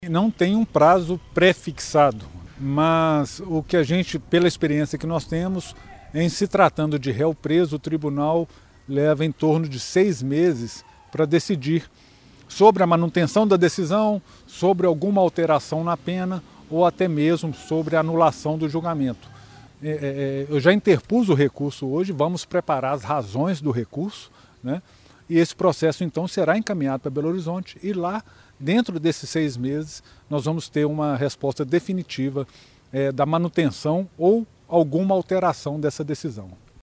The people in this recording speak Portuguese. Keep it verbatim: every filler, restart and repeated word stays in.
Não tem um prazo pré-fixado, mas o que a gente, pela experiência que nós temos, em se tratando de réu preso, o tribunal leva em torno de seis meses para decidir sobre a manutenção da decisão, sobre alguma alteração na pena ou até mesmo sobre a anulação do julgamento. É, é, eu já interpus o recurso hoje, vamos preparar as razões do recurso, né? E esse processo então será encaminhado para Belo Horizonte e lá, dentro desses seis meses, nós vamos ter uma resposta definitiva é, da manutenção ou alguma alteração dessa decisão.